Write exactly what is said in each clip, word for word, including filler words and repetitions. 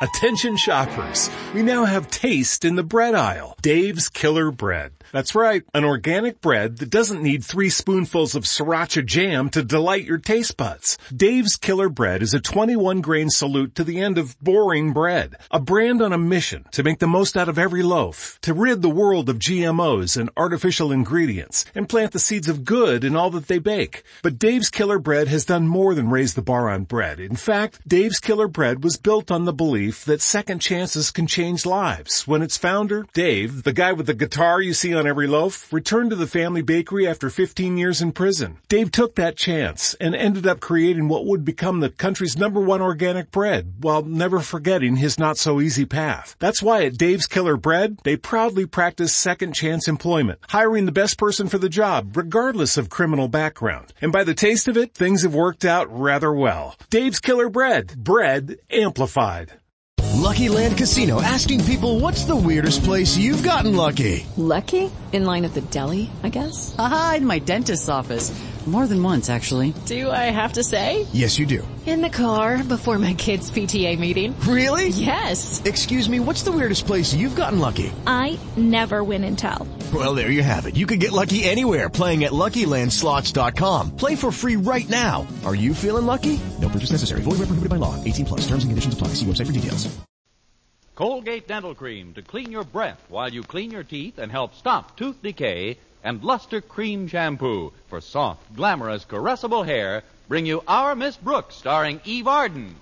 Attention shoppers, we now have taste in the bread aisle. Dave's Killer Bread. That's right, an organic bread that doesn't need three spoonfuls of sriracha jam to delight your taste buds. Dave's Killer Bread is a twenty-one grain salute to the end of boring bread. A brand on a mission to make the most out of every loaf, to rid the world of G M Os and artificial ingredients, and plant the seeds of good in all that they bake. But Dave's Killer Bread has done more than raise the bar on bread. In fact, Dave's Killer Bread was built on the belief that second chances can change lives. When its founder, Dave, the guy with the guitar you see on every loaf, returned to the family bakery after fifteen years in prison. Dave took that chance and ended up creating what would become the country's number one organic bread, while never forgetting his not-so-easy path. That's why at Dave's Killer Bread, they proudly practice second chance employment, hiring the best person for the job, regardless of criminal background. And by the taste of it, things have worked out rather well. Dave's Killer Bread. Bread amplified. Lucky Land Casino, asking people, what's the weirdest place you've gotten lucky? Lucky? In line at the deli, I guess? Aha, in my dentist's office. More than once, actually. Do I have to say? Yes, you do. In the car before my kids' P T A meeting. Really? Yes. Excuse me, what's the weirdest place you've gotten lucky? I never win and tell. Well, there you have it. You can get lucky anywhere, playing at Lucky Land Slots dot com. Play for free right now. Are you feeling lucky? No purchase necessary. Void where prohibited by law. eighteen plus. Terms and conditions apply. See website for details. Colgate Dental Cream to clean your breath while you clean your teeth and help stop tooth decay, and Luster Cream Shampoo for soft, glamorous, caressable hair bring you Our Miss Brooks, starring Eve Arden.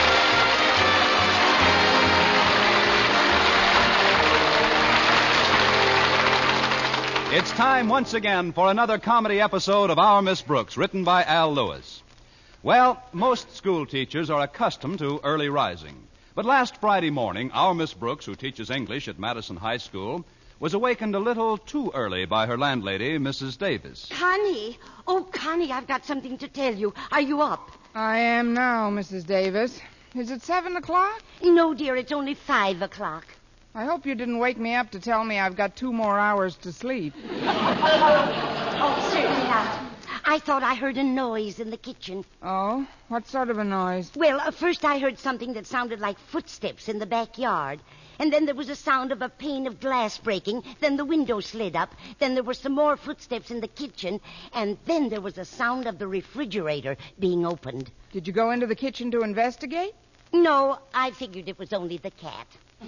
It's time once again for another comedy episode of Our Miss Brooks, written by Al Lewis. Well, most school teachers are accustomed to early rising. But last Friday morning, our Miss Brooks, who teaches English at Madison High School, was awakened a little too early by her landlady, Missus Davis. Connie! Oh, Connie, I've got something to tell you. Are you up? I am now, Missus Davis. Is it seven o'clock? No, dear, it's only five o'clock. I hope you didn't wake me up to tell me I've got two more hours to sleep. Oh, certainly not. I thought I heard a noise in the kitchen. Oh? What sort of a noise? Well, uh, first I heard something that sounded like footsteps in the backyard. And then there was a sound of a pane of glass breaking. Then the window slid up. Then there were some more footsteps in the kitchen. And then there was a sound of the refrigerator being opened. Did you go into the kitchen to investigate? No, I figured it was only the cat.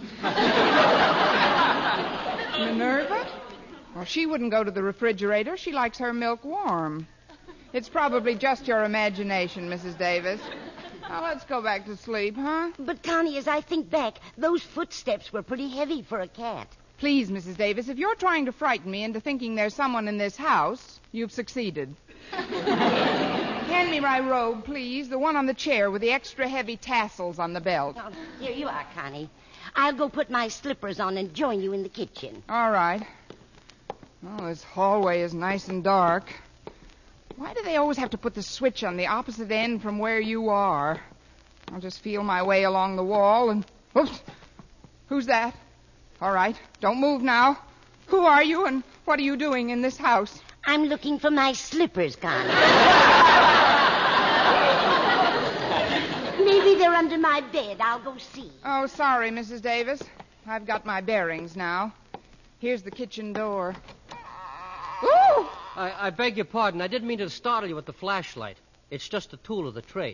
Minerva? Well, she wouldn't go to the refrigerator. She likes her milk warm. It's probably just your imagination, Missus Davis. Now, let's go back to sleep, huh? But, Connie, as I think back, those footsteps were pretty heavy for a cat. Please, Missus Davis, if you're trying to frighten me into thinking there's someone in this house, you've succeeded. Hand me my robe, please. The one on the chair with the extra heavy tassels on the belt. Oh, here you are, Connie. I'll go put my slippers on and join you in the kitchen. All right. Oh, this hallway is nice and dark. Why do they always have to put the switch on the opposite end from where you are? I'll just feel my way along the wall and... Oops! Who's that? All right, don't move now. Who are you and what are you doing in this house? I'm looking for my slippers, Connie. Maybe they're under my bed. I'll go see. Oh, sorry, Missus Davis. I've got my bearings now. Here's the kitchen door. Ooh! I, I beg your pardon. I didn't mean to startle you with the flashlight. It's just a tool of the trade.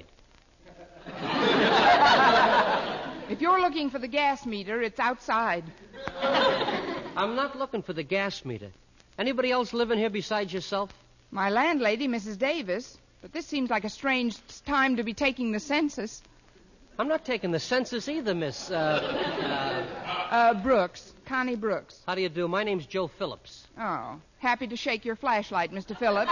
If you're looking for the gas meter, it's outside. I'm not looking for the gas meter. Anybody else living here besides yourself? My landlady, Missus Davis. But this seems like a strange time to be taking the census. I'm not taking the census either, Miss... Uh, uh, uh, Brooks. Connie Brooks. How do you do? My name's Joe Phillips. Oh, happy to shake your flashlight, Mister Phillips.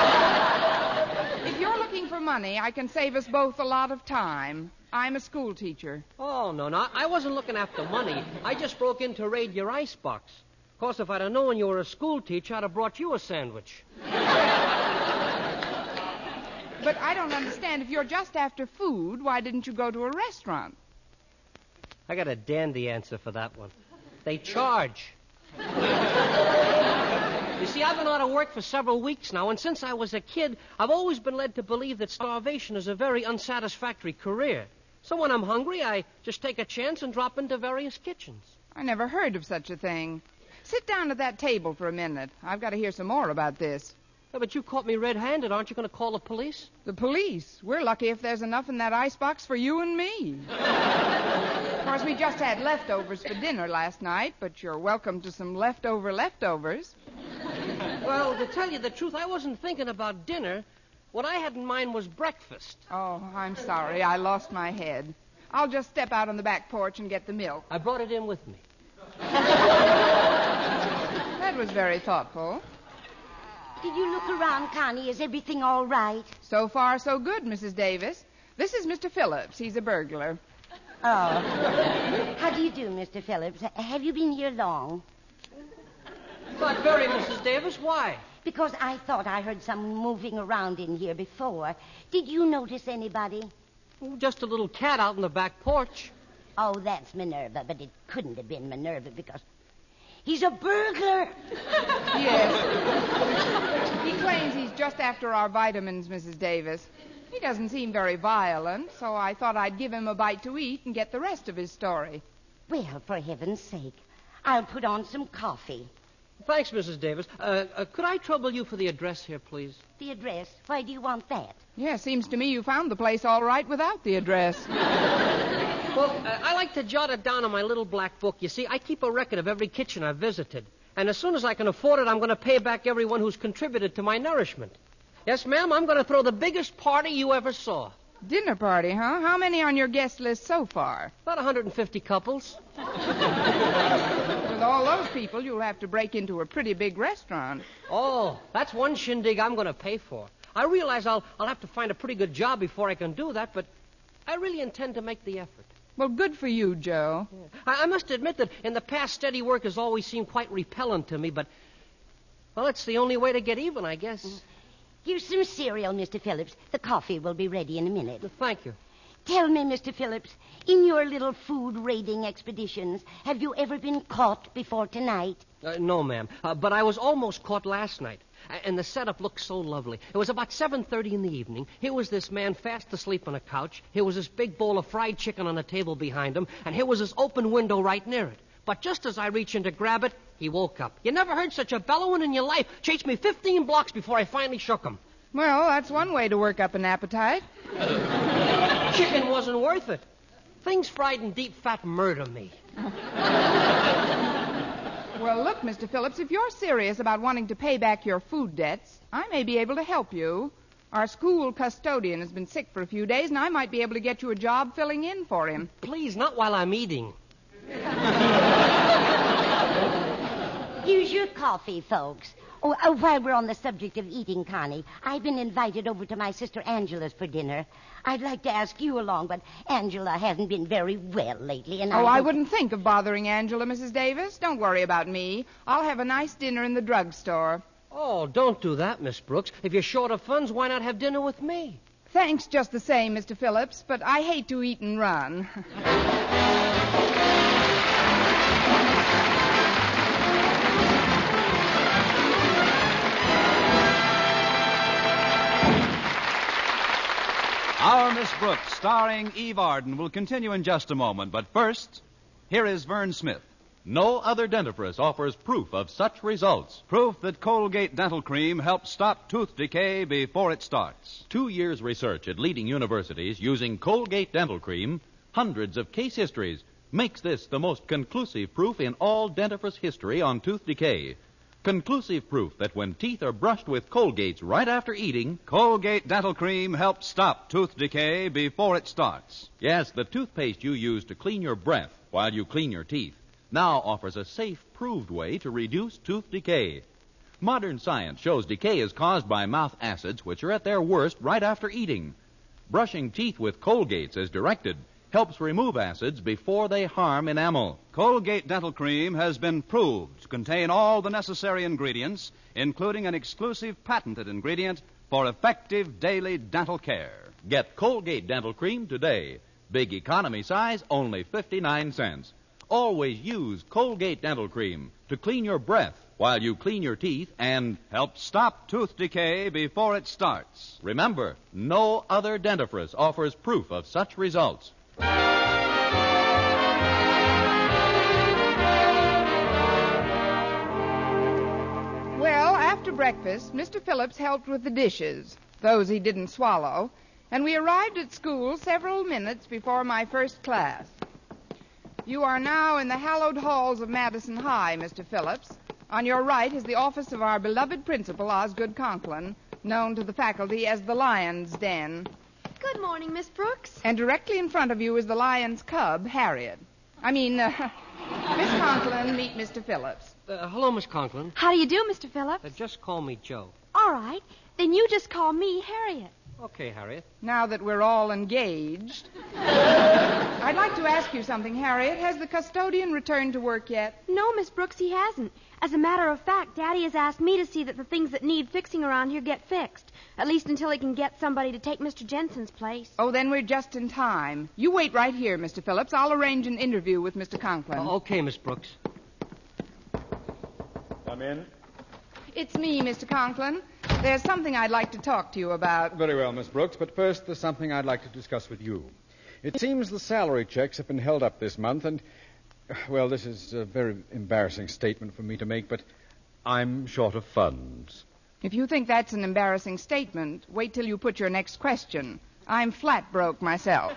If you're looking for money, I can save us both a lot of time. I'm a school teacher. Oh, no, no. I wasn't looking after money. I just broke in to raid your icebox. Of course, if I'd have known you were a school teacher, I'd have brought you a sandwich. But I don't understand. If you're just after food, why didn't you go to a restaurant? I got a dandy answer for that one. They charge. You see, I've been out of work for several weeks now, and since I was a kid, I've always been led to believe that starvation is a very unsatisfactory career. So when I'm hungry, I just take a chance and drop into various kitchens. I never heard of such a thing. Sit down at that table for a minute. I've got to hear some more about this. Yeah, but you caught me red-handed. Aren't you going to call the police? The police? We're lucky if there's enough in that icebox for you and me. Of course, we just had leftovers for dinner last night, but you're welcome to some leftover leftovers. Well, to tell you the truth, I wasn't thinking about dinner. What I had in mind was breakfast. Oh, I'm sorry. I lost my head. I'll just step out on the back porch and get the milk. I brought it in with me. That was very thoughtful. Did you look around, Connie? Is everything all right? So far, so good, Missus Davis. This is Mister Phillips. He's a burglar. Oh. How do you do, Mister Phillips? Have you been here long? Not very, Missus Davis. Why? Because I thought I heard someone moving around in here before. Did you notice anybody? Oh, just a little cat out on the back porch. Oh, that's Minerva, but it couldn't have been Minerva because he's a burglar. Yes. He claims he's just after our vitamins, Missus Davis. He doesn't seem very violent, so I thought I'd give him a bite to eat and get the rest of his story. Well, for heaven's sake, I'll put on some coffee. Thanks, Missus Davis. Uh, uh, could I trouble you for the address here, please? The address? Why do you want that? Yeah, seems to me you found the place all right without the address. Well, uh, I like to jot it down in my little black book. You see, I keep a record of every kitchen I've visited. And as soon as I can afford it, I'm going to pay back everyone who's contributed to my nourishment. Yes, ma'am, I'm going to throw the biggest party you ever saw. Dinner party, huh? How many on your guest list so far? About one hundred fifty couples. With all those people, you'll have to break into a pretty big restaurant. Oh, that's one shindig I'm going to pay for. I realize I'll, I'll have to find a pretty good job before I can do that, but I really intend to make the effort. Well, good for you, Joe. Yeah. I, I must admit that in the past, steady work has always seemed quite repellent to me, but, well, it's the only way to get even, I guess. Mm. Here's some cereal, Mister Phillips. The coffee will be ready in a minute. Thank you. Tell me, Mister Phillips, in your little food raiding expeditions, have you ever been caught before tonight? Uh, no, ma'am. Uh, but I was almost caught last night. And the setup looked so lovely. It was about seven thirty in the evening. Here was this man fast asleep on a couch. Here was this big bowl of fried chicken on a table behind him. And here was this open window right near it. But just as I reached in to grab it, he woke up. You never heard such a bellowing in your life. Chased me fifteen blocks before I finally shook him. Well, that's one way to work up an appetite. Chicken wasn't worth it. Things fried in deep fat murder me. Well, look, Mister Phillips, if you're serious about wanting to pay back your food debts, I may be able to help you. Our school custodian has been sick for a few days, and I might be able to get you a job filling in for him. Please, not while I'm eating. Here's your coffee, folks. Oh, oh, while we're on the subject of eating, Connie, I've been invited over to my sister Angela's for dinner. I'd like to ask you along, but Angela hasn't been very well lately, and I... Oh, I wouldn't think of bothering Angela, Missus Davis. Don't worry about me. I'll have a nice dinner in the drugstore. Oh, don't do that, Miss Brooks. If you're short of funds, why not have dinner with me? Thanks just the same, Mister Phillips, but I hate to eat and run. Our Miss Brooks, starring Eve Arden, will continue in just a moment. But first, here is Vern Smith. No other dentifrice offers proof of such results. Proof that Colgate Dental Cream helps stop tooth decay before it starts. Two years' research at leading universities using Colgate Dental Cream, hundreds of case histories, makes this the most conclusive proof in all dentifrice history on tooth decay. Conclusive proof that when teeth are brushed with Colgates right after eating, Colgate Dental Cream helps stop tooth decay before it starts. Yes, the toothpaste you use to clean your breath while you clean your teeth now offers a safe, proved way to reduce tooth decay. Modern science shows decay is caused by mouth acids, which are at their worst right after eating. Brushing teeth with Colgates as directed helps remove acids before they harm enamel. Colgate Dental Cream has been proved to contain all the necessary ingredients, including an exclusive patented ingredient for effective daily dental care. Get Colgate Dental Cream today. Big economy size, only fifty-nine cents. Always use Colgate Dental Cream to clean your breath while you clean your teeth and help stop tooth decay before it starts. Remember, no other dentifrice offers proof of such results. breakfast, Mister Phillips helped with the dishes, those he didn't swallow, and we arrived at school several minutes before my first class. You are now in the hallowed halls of Madison High, Mister Phillips. On your right is the office of our beloved principal, Osgood Conklin, known to the faculty as the Lion's Den. Good morning, Miss Brooks. And directly in front of you is the lion's cub, Harriet. I mean, uh, Miss Conklin, meet Mister Phillips. Uh, hello, Miss Conklin. How do you do, Mister Phillips? Uh, just call me Joe. All right. Then you just call me Harriet. Okay, Harriet. Now that we're all engaged, I'd like to ask you something, Harriet. Has the custodian returned to work yet? No, Miss Brooks, he hasn't. As a matter of fact, Daddy has asked me to see that the things that need fixing around here get fixed, at least until he can get somebody to take Mister Jensen's place. Oh, then we're just in time. You wait right here, Mister Phillips. I'll arrange an interview with Mister Conklin. Uh, okay, Miss Brooks. Come in. It's me, Mister Conklin. There's something I'd like to talk to you about. Very well, Miss Brooks, but first there's something I'd like to discuss with you. It seems the salary checks have been held up this month, and, well, this is a very embarrassing statement for me to make, but I'm short of funds. If you think that's an embarrassing statement, wait till you put your next question. I'm flat broke myself.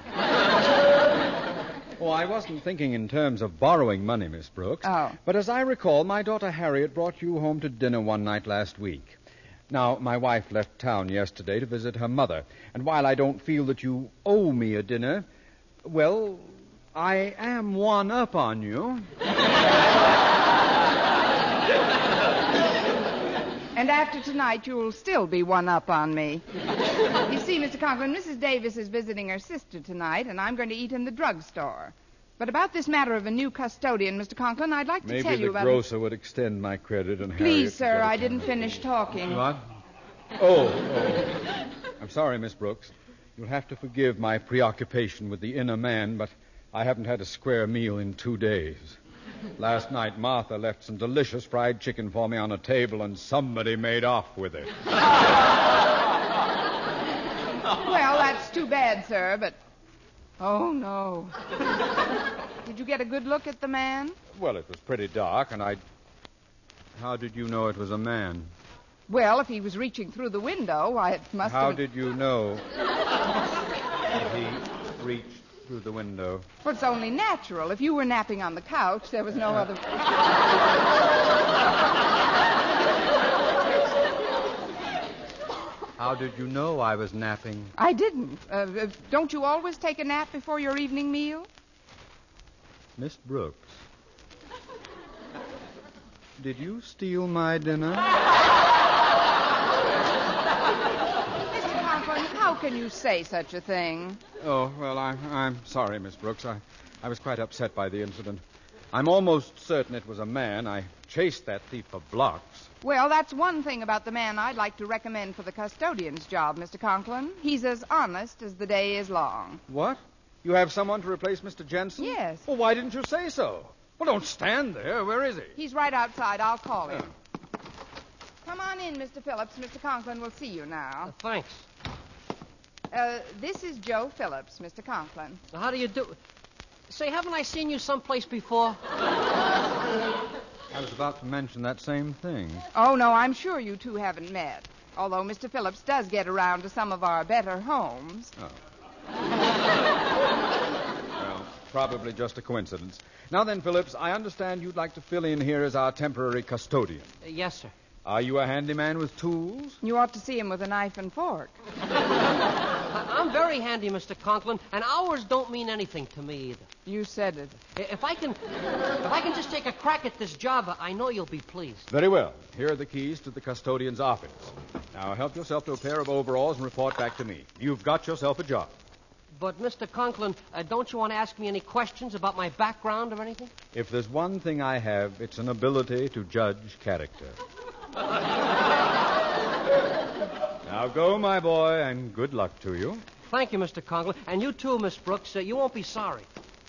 Oh, I wasn't thinking in terms of borrowing money, Miss Brooks. Oh. But as I recall, my daughter Harriet brought you home to dinner one night last week. Now, my wife left town yesterday to visit her mother, and while I don't feel that you owe me a dinner, well, I am one up on you. And after tonight, you'll still be one up on me. You see, Mister Conklin, Missus Davis is visiting her sister tonight, and I'm going to eat in the drugstore. But about this matter of a new custodian, Mister Conklin, I'd like to Maybe tell you about... Maybe the grocer would extend my credit and Please, Harriet sir, I didn't finish talking. What? Oh, oh. I'm sorry, Miss Brooks. You'll have to forgive my preoccupation with the inner man, but I haven't had a square meal in two days. Last night, Martha left some delicious fried chicken for me on a table, and somebody made off with it. Well, that's too bad, sir, but... Oh, no. Did you get a good look at the man? Well, it was pretty dark, and I... How did you know it was a man? Well, if he was reaching through the window, why, it must How have... did you know that he reached through the window? Well, it's only natural. If you were napping on the couch, there was no other... How did you know I was napping? I didn't. Uh, uh, don't you always take a nap before your evening meal? Miss Brooks, did you steal my dinner? Mister Conklin, how can you say such a thing? Oh, well, I'm, I'm sorry, Miss Brooks. I, I was quite upset by the incident. I'm almost certain it was a man. I chased that thief for blocks. Well, that's one thing about the man I'd like to recommend for the custodian's job, Mister Conklin. He's as honest as the day is long. What? You have someone to replace Mister Jensen? Yes. Well, why didn't you say so? Well, don't stand there. Where is he? He's right outside. I'll call him. Oh. Come on in, Mister Phillips. Mister Conklin will see you now. Uh, thanks. Uh, this is Joe Phillips, Mister Conklin. How do you do... Say, haven't I seen you someplace before? I was about to mention that same thing. Oh, no, I'm sure you two haven't met. Although Mister Phillips does get around to some of our better homes. Oh. Well, probably just a coincidence. Now then, Phillips, I understand you'd like to fill in here as our temporary custodian. Uh, yes, sir. Are you a handyman with tools? You ought to see him with a knife and fork. I'm very handy, Mister Conklin, and hours don't mean anything to me either. You said it. If I can, if I can just take a crack at this job, I know you'll be pleased. Very well. Here are the keys to the custodian's office. Now help yourself to a pair of overalls and report back to me. You've got yourself a job. But, Mister Conklin, uh, don't you want to ask me any questions about my background or anything? If there's one thing I have, it's an ability to judge character. Now go, my boy, and good luck to you. Thank you, Mister Conklin. And you too, Miss Brooks. Uh, you won't be sorry.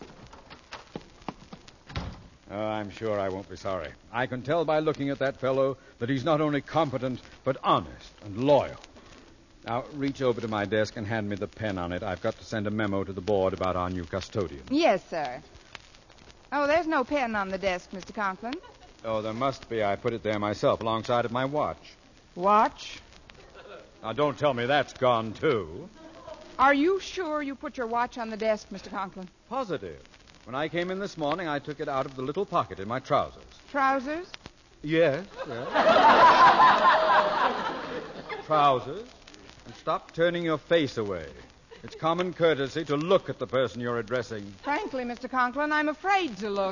Oh, I'm sure I won't be sorry. I can tell by looking at that fellow that he's not only competent, but honest and loyal. Now, reach over to my desk and hand me the pen on it. I've got to send a memo to the board about our new custodian. Yes, sir. Oh, there's no pen on the desk, Mister Conklin. Oh, there must be. I put it there myself, alongside of my watch. Watch. Now, don't tell me that's gone, too. Are you sure you put your watch on the desk, Mister Conklin? Positive. When I came in this morning, I took it out of the little pocket in my trousers. Trousers? Yes, yes. Trousers. And stop turning your face away. It's common courtesy to look at the person you're addressing. Frankly, Mister Conklin, I'm afraid to look.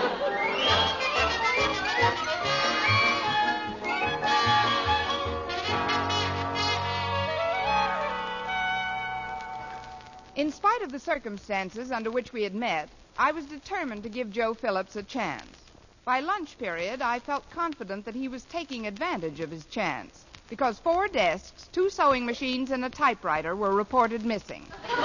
In spite of the circumstances under which we had met, I was determined to give Joe Phillips a chance. By lunch period, I felt confident that he was taking advantage of his chance, because four desks, two sewing machines, and a typewriter were reported missing.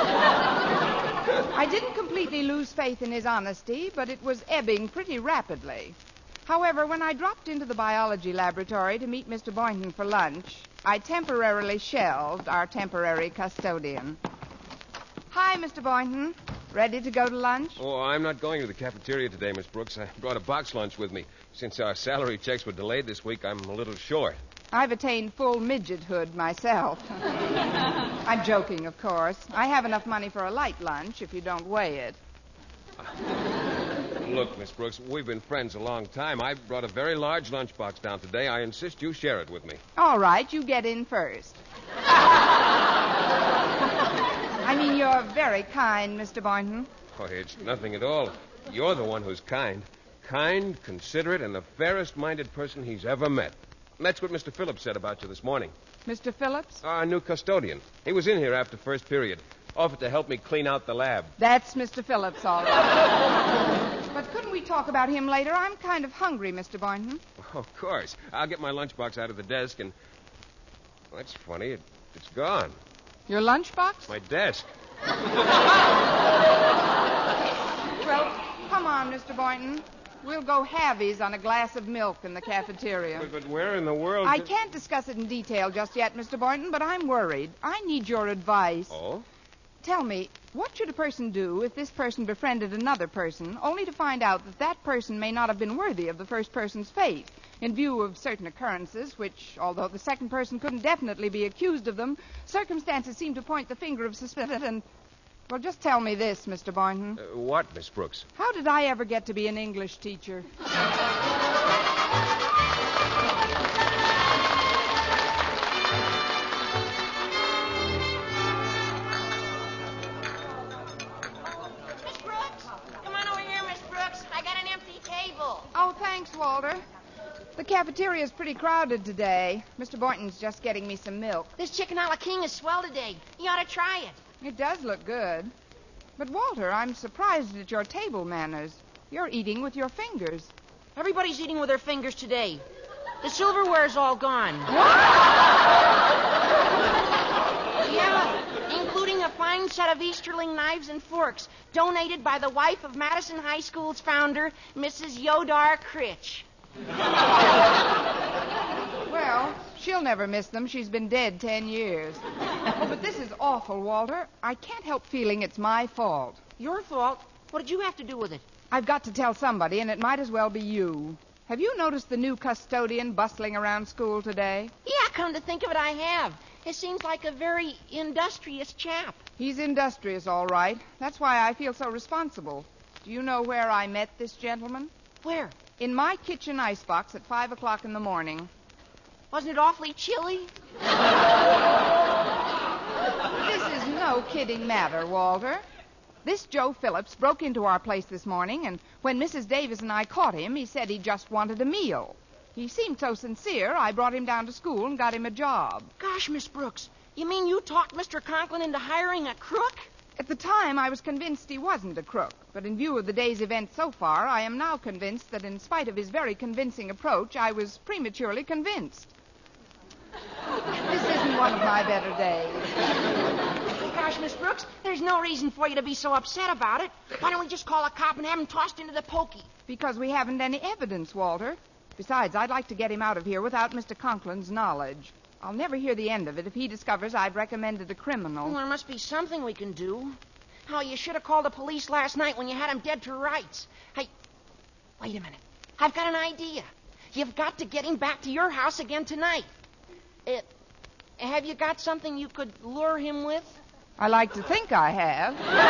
I didn't completely lose faith in his honesty, but it was ebbing pretty rapidly. However, when I dropped into the biology laboratory to meet Mister Boynton for lunch, I temporarily shelved our temporary custodian. Hi, Mister Boynton. Ready to go to lunch? Oh, I'm not going to the cafeteria today, Miss Brooks. I brought a box lunch with me. Since our salary checks were delayed this week, I'm a little short. I've attained full midgethood myself. I'm joking, of course. I have enough money for a light lunch if you don't weigh it. Look, Miss Brooks, we've been friends a long time. I brought a very large lunchbox down today. I insist you share it with me. All right, you get in first. I mean, you're very kind, Mister Boynton. Oh, it's nothing at all. You're the one who's kind. Kind, considerate, and the fairest-minded person he's ever met. That's what Mister Phillips said about you this morning. Mister Phillips? Our new custodian. He was in here after first period. Offered to help me clean out the lab. That's Mister Phillips, all right. But couldn't we talk about him later? I'm kind of hungry, Mister Boynton. Oh, of course. I'll get my lunchbox out of the desk and... Well, that's funny. It, it's gone. Your lunchbox? My desk. Well, come on, Mister Boynton. We'll go halvies on a glass of milk in the cafeteria. But, but where in the world... I did... can't discuss it in detail just yet, Mister Boynton, but I'm worried. I need your advice. Oh? Tell me, what should a person do if this person befriended another person, only to find out that that person may not have been worthy of the first person's fate, in view of certain occurrences which, although the second person couldn't definitely be accused of them, circumstances seem to point the finger of suspicion and... Well, just tell me this, Mister Boynton. Uh, what, Miss Brooks? How did I ever get to be an English teacher? Oh, thanks, Walter. The cafeteria's pretty crowded today. Mister Boynton's just getting me some milk. This chicken a la king is swell today. You ought to try it. It does look good. But, Walter, I'm surprised at your table manners. You're eating with your fingers. Everybody's eating with their fingers today. The silverware's all gone. Yeah, including a fine set of Easterling knives and forks, donated by the wife of Madison High School's founder, Missus Yodar Critch. Well, she'll never miss them. She's been dead ten years. Oh, but this is awful, Walter. I can't help feeling it's my fault. Your fault? What did you have to do with it? I've got to tell somebody, and it might as well be you. Have you noticed the new custodian bustling around school today? Yeah, come to think of it, I have. It seems like a very industrious chap. He's industrious, all right. That's why I feel so responsible. Do you know where I met this gentleman? Where? In my kitchen icebox at five o'clock in the morning. Wasn't it awfully chilly? This is no kidding matter, Walter. This Joe Phillips broke into our place this morning, and when Missus Davis and I caught him, he said he just wanted a meal. He seemed so sincere, I brought him down to school and got him a job. Gosh, Miss Brooks, you mean you talked Mister Conklin into hiring a crook? At the time, I was convinced he wasn't a crook, but in view of the day's events so far, I am now convinced that in spite of his very convincing approach, I was prematurely convinced. This isn't one of my better days. Gosh, Miss Brooks, there's no reason for you to be so upset about it. Why don't we just call a cop and have him tossed into the pokey? Because we haven't any evidence, Walter. Besides, I'd like to get him out of here without Mister Conklin's knowledge. I'll never hear the end of it if he discovers I've recommended a criminal. Well, there must be something we can do. How, you should have called the police last night when you had him dead to rights. Hey, wait a minute. I've got an idea. You've got to get him back to your house again tonight. Uh, have you got something you could lure him with? I like to think I have.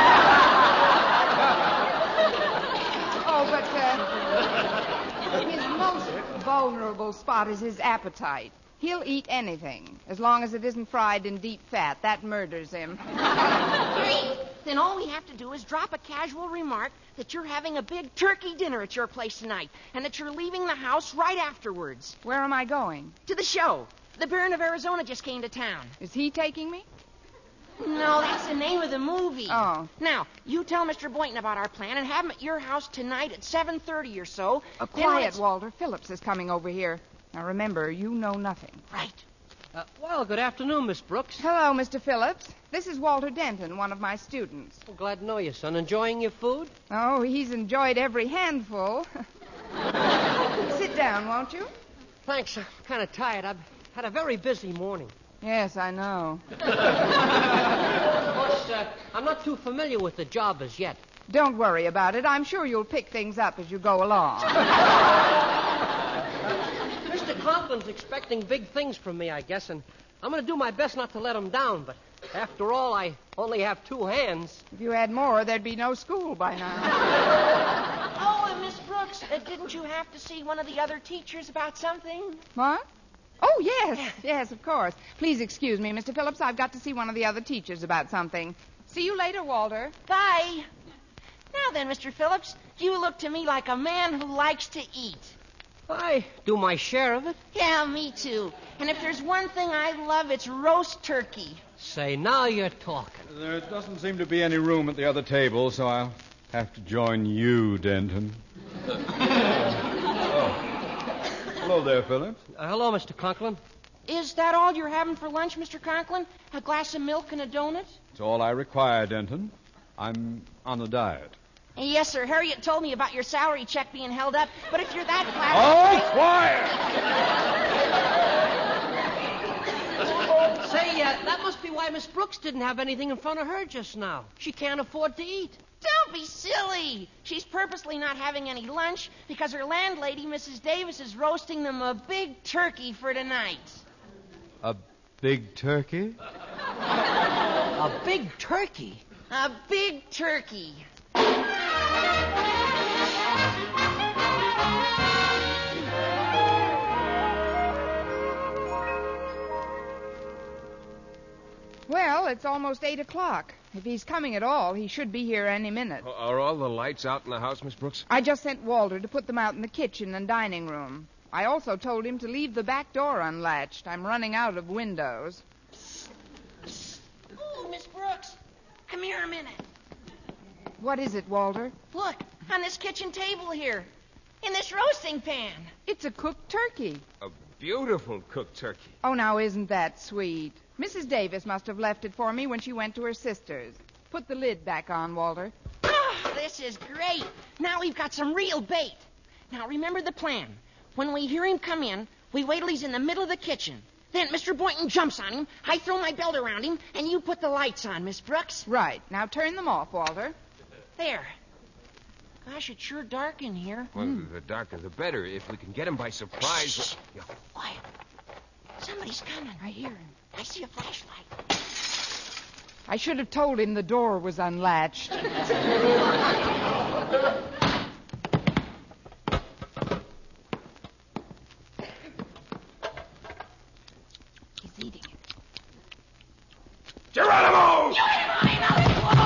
Oh, but uh, his most vulnerable spot is his appetite. He'll eat anything, as long as it isn't fried in deep fat. That murders him. Great. Then all we have to do is drop a casual remark that you're having a big turkey dinner at your place tonight, and that you're leaving the house right afterwards. Where am I going? To the show. The Baron of Arizona just came to town. Is he taking me? No, that's the name of the movie. Oh. Now, you tell Mister Boynton about our plan and have him at your house tonight at seven thirty or so. Uh, quiet, Walter. Phillips is coming over here. Now, remember, you know nothing. Right. Uh, well, good afternoon, Miss Brooks. Hello, Mister Phillips. This is Walter Denton, one of my students. Oh, glad to know you, son. Enjoying your food? Oh, he's enjoyed every handful. Sit down, won't you? Thanks. I'm kind of tired. I've had a very busy morning. Yes, I know. Of course, uh, I'm not too familiar with the job as yet. Don't worry about it. I'm sure you'll pick things up as you go along. Mister Conklin's expecting big things from me, I guess, and I'm going to do my best not to let him down, but after all, I only have two hands. If you had more, there'd be no school by now. Oh, uh, Miss Brooks, uh, didn't you have to see one of the other teachers about something? What? Oh, yes, yes, of course. Please excuse me, Mister Phillips. I've got to see one of the other teachers about something. See you later, Walter. Bye. Now then, Mister Phillips, you look to me like a man who likes to eat. I do my share of it. Yeah, me too. And if there's one thing I love, it's roast turkey. Say, now you're talking. There doesn't seem to be any room at the other table, so I'll have to join you, Denton. Oh. Hello there, Phillips. Uh, hello, Mister Conklin. Is that all you're having for lunch, Mister Conklin? A glass of milk and a donut? It's all I require, Denton. I'm on a diet. Yes, sir. Harriet told me about your salary check being held up, but if you're that glad... Oh, quiet! Say, uh, that must be why Miss Brooks didn't have anything in front of her just now. She can't afford to eat. Don't be silly. She's purposely not having any lunch because her landlady, Missus Davis, is roasting them a big turkey for tonight. A big turkey? A big turkey? A big turkey. Well, it's almost eight o'clock. If he's coming at all, he should be here any minute. Are all the lights out in the house, Miss Brooks? I just sent Walter to put them out in the kitchen and dining room. I also told him to leave the back door unlatched. I'm running out of windows. Oh, Miss Brooks, come here a minute. What is it, Walter? Look, on this kitchen table here, in this roasting pan. It's a cooked turkey. A beautiful cooked turkey. Oh, now isn't that sweet? Missus Davis must have left it for me when she went to her sister's. Put the lid back on, Walter. Oh, this is great. Now we've got some real bait. Now remember the plan. When we hear him come in, we wait till he's in the middle of the kitchen. Then Mister Boynton jumps on him, I throw my belt around him, and you put the lights on, Miss Brooks. Right. Now turn them off, Walter. There. Gosh, it's sure dark in here. Well, mm. the darker the better. If we can get him by surprise... Shh. Yeah. Quiet. Somebody's coming. I hear him. I see a flashlight. I should have told him the door was unlatched. He's eating it. Geronimo! Geronimo!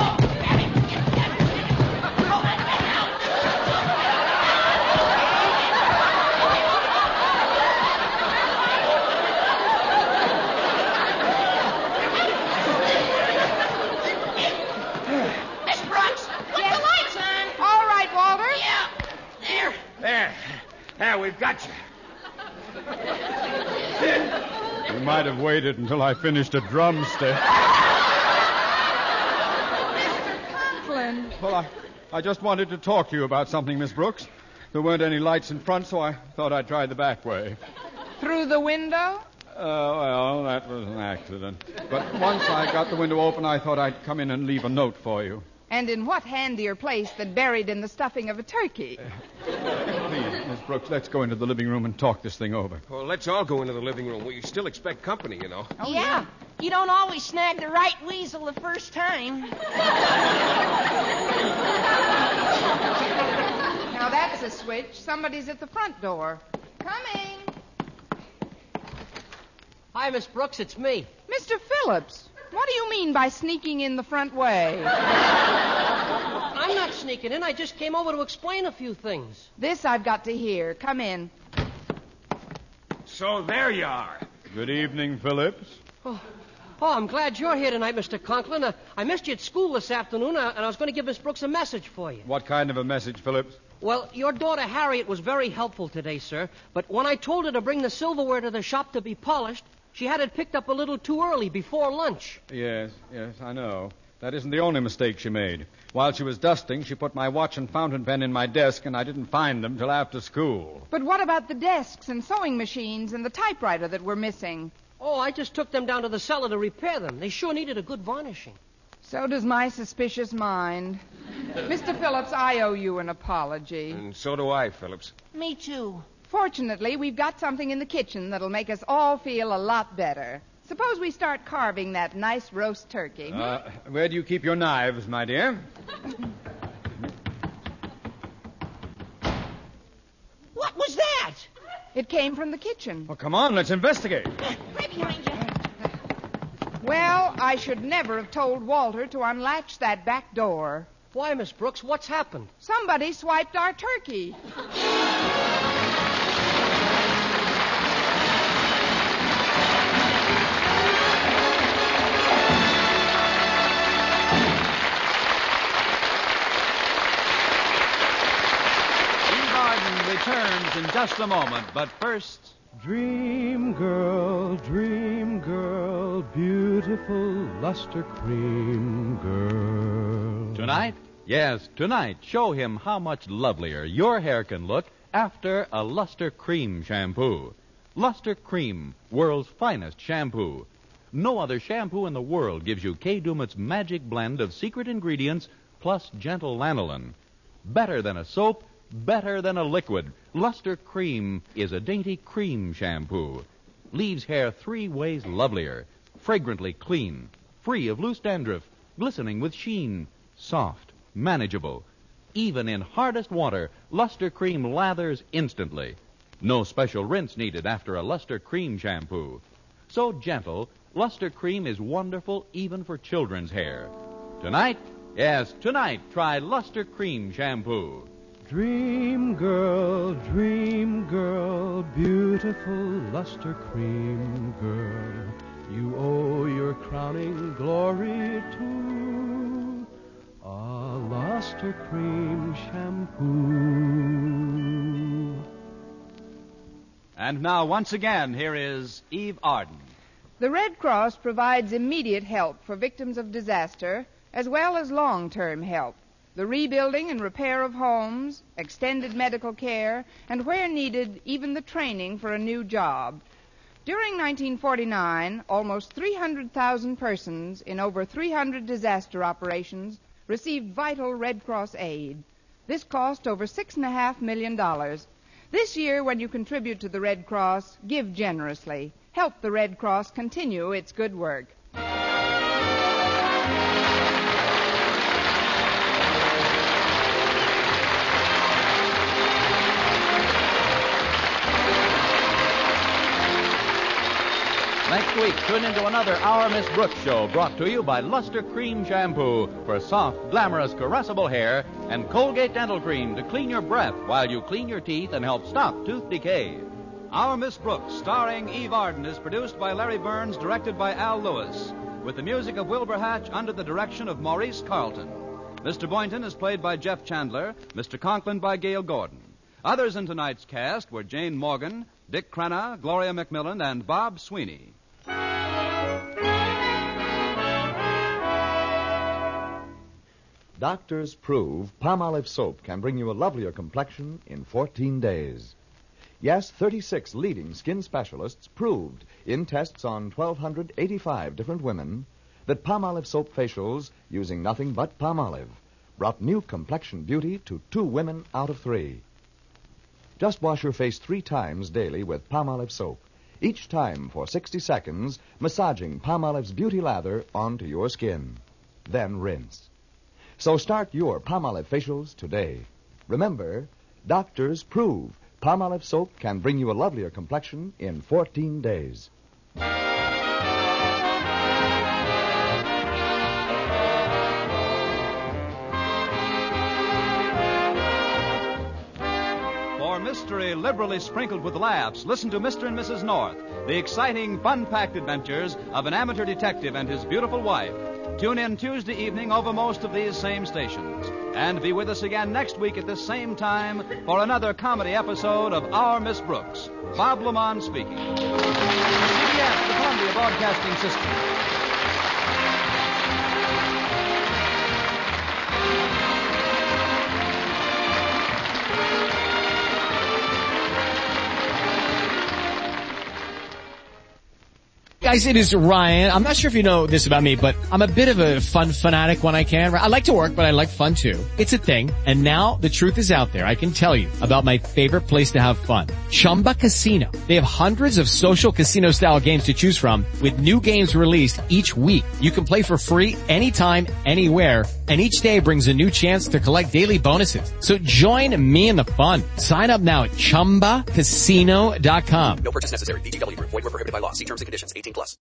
There, we've got you. You might have waited until I finished a drumstick. Mister Conklin. Well, I, I just wanted to talk to you about something, Miss Brooks. There weren't any lights in front, so I thought I'd try the back way. Through the window? Uh, well, that was an accident. But once I got the window open, I thought I'd come in and leave a note for you. And in what handier place than buried in the stuffing of a turkey? Uh, please, Miss Brooks, let's go into the living room and talk this thing over. Well, let's all go into the living room. We still expect company, you know. Oh, yeah. You don't always snag the right weasel the first time. Now that's a switch. Somebody's at the front door. Coming. Hi, Miss Brooks, it's me. Mister Phillips, what do you mean by sneaking in the front way? I'm not sneaking in. I just came over to explain a few things. This I've got to hear. Come in. So there you are. Good evening, Phillips. Oh, oh I'm glad you're here tonight, Mister Conklin. Uh, I missed you at school this afternoon, uh, and I was going to give Miss Brooks a message for you. What kind of a message, Phillips? Well, your daughter Harriet was very helpful today, sir. But when I told her to bring the silverware to the shop to be polished, she had it picked up a little too early, before lunch. Yes, yes, I know. That isn't the only mistake she made. While she was dusting, she put my watch and fountain pen in my desk, and I didn't find them till after school. But what about the desks and sewing machines and the typewriter that were missing? Oh, I just took them down to the cellar to repair them. They sure needed a good varnishing. So does my suspicious mind. Mister Phillips, I owe you an apology. And so do I, Phillips. Me too. Fortunately, we've got something in the kitchen that'll make us all feel a lot better. Suppose we start carving that nice roast turkey. Uh, where do you keep your knives, my dear? What was that? It came from the kitchen. Well, come on, let's investigate. Right behind you. Well, I should never have told Walter to unlatch that back door. Why, Miss Brooks, what's happened? Somebody swiped our turkey. Returns in just a moment, but first... Dream girl, dream girl, beautiful luster cream girl. Tonight? Yes, tonight, show him how much lovelier your hair can look after a Luster Cream shampoo. Luster Cream, world's finest shampoo. No other shampoo in the world gives you Kay Daumit's magic blend of secret ingredients plus gentle lanolin. Better than a soap, better than a liquid. Luster Cream is a dainty cream shampoo. Leaves hair three ways lovelier. Fragrantly clean. Free of loose dandruff. Glistening with sheen. Soft. Manageable. Even in hardest water, Luster Cream lathers instantly. No special rinse needed after a Luster Cream shampoo. So gentle, Luster Cream is wonderful even for children's hair. Tonight, yes, tonight, try Luster Cream shampoo. Dream girl, dream girl, beautiful luster cream girl, you owe your crowning glory to a luster cream shampoo. And now, once again, here is Eve Arden. The Red Cross provides immediate help for victims of disaster, as well as long-term help. The rebuilding and repair of homes, extended medical care, and where needed, even the training for a new job. During nineteen forty-nine, almost three hundred thousand persons in over three hundred disaster operations received vital Red Cross aid. This cost over six and a half million dollars. This year, when you contribute to the Red Cross, give generously. Help the Red Cross continue its good work. Next week, tune into another Our Miss Brooks show brought to you by Luster Cream Shampoo for soft, glamorous, caressable hair and Colgate Dental Cream to clean your breath while you clean your teeth and help stop tooth decay. Our Miss Brooks, starring Eve Arden, is produced by Larry Burns, directed by Al Lewis, with the music of Wilbur Hatch under the direction of Maurice Carlton. Mister Boynton is played by Jeff Chandler, Mister Conklin by Gail Gordon. Others in tonight's cast were Jane Morgan, Dick Crenna, Gloria McMillan, and Bob Sweeney. Doctors prove Palmolive soap can bring you a lovelier complexion in fourteen days. Yes, thirty-six leading skin specialists proved in tests on one thousand two hundred eighty-five different women that Palmolive soap facials using nothing but Palmolive brought new complexion beauty to two women out of three. Just wash your face three times daily with Palmolive soap. Each time for sixty seconds, massaging Palmolive's beauty lather onto your skin. Then rinse. So start your Palmolive facials today. Remember, doctors prove Palmolive soap can bring you a lovelier complexion in fourteen days. For mystery liberally sprinkled with laughs, listen to Mister and Missus North, the exciting, fun-packed adventures of an amateur detective and his beautiful wife. Tune in Tuesday evening over most of these same stations. And be with us again next week at this same time for another comedy episode of Our Miss Brooks. Bob Lamont speaking. C B S, the Columbia Broadcasting System. Guys, it is Ryan. I'm not sure if you know this about me, but I'm a bit of a fun fanatic when I can. I like to work, but I like fun too. It's a thing. And now the truth is out there. I can tell you about my favorite place to have fun. Chumba Casino. They have hundreds of social casino style games to choose from with new games released each week. You can play for free anytime, anywhere. And each day brings a new chance to collect daily bonuses. So join me in the fun. Sign up now at chumba casino dot com. No purchase necessary. V G W Group. Void where prohibited by law. See terms and conditions. eighteen plus.